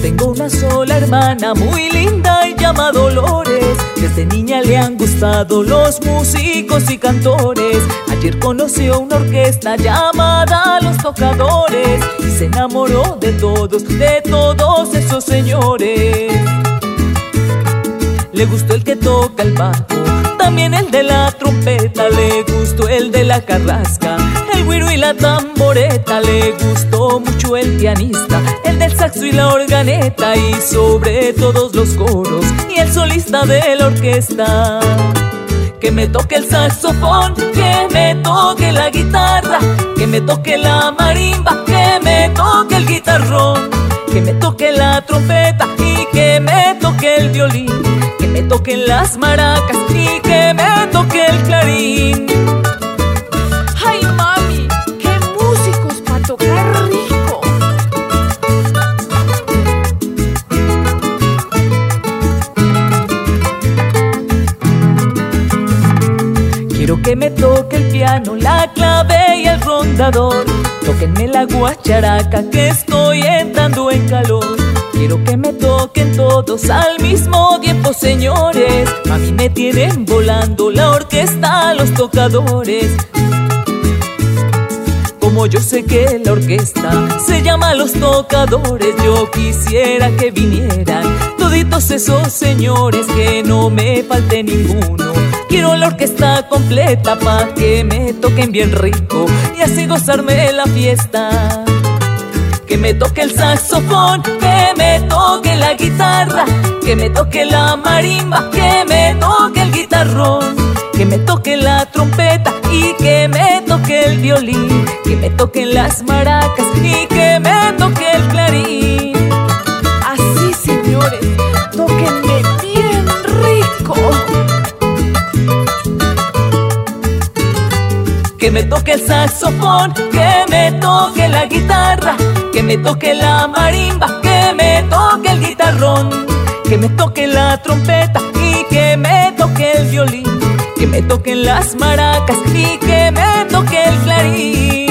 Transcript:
tengo una sola hermana muy linda y llama Dolores. Desde niña le han gustado los músicos y cantores. Ayer conoció una orquesta llamada Los Tocadores y se enamoró de todos esos señores. Le gustó el que toca el bajo, también el de la trompeta. Le gustó el de la carrasca, el güiro y la tamboreta. Le gustó mucho el pianista, el del saxo y la organeta, y sobre todos los coros y el solista de la orquesta. Que me toque el saxofón, que me toque la guitarra, que me toque la marimba, que me toque el guitarrón, que me toque la trompeta y que me toque el violín, que me toquen las maracas y que me toque el clarín. ¡Ay, mami! ¡Qué músicos para tocar rico! Quiero que me toque el piano, la clave y el rondador. Tóquenme la guacharaca que estoy entrando en calor. Quiero que me toquen todos al mismo tiempo, señores. A mí me tienen volando la orquesta, Los Tocadores. Como yo sé que la orquesta se llama Los Tocadores, yo quisiera que vinieran toditos esos señores, que no me falte ninguno. Quiero la orquesta completa pa' que me toquen bien rico y así gozarme la fiesta. Que me toque el saxofón, que me toque la guitarra, que me toque la marimba, que me toque el guitarrón, que me toque la trompeta y que me toque el violín, que me toquen las maracas y que me toque el clarín. Así, señores, tóquenme bien rico. Que me toque el saxofón, que me toque la guitarra, que me toque la marimba, que me toque el guitarrón, que me toque la trompeta y que me toque el violín, que me toquen las maracas y que me toque el clarín.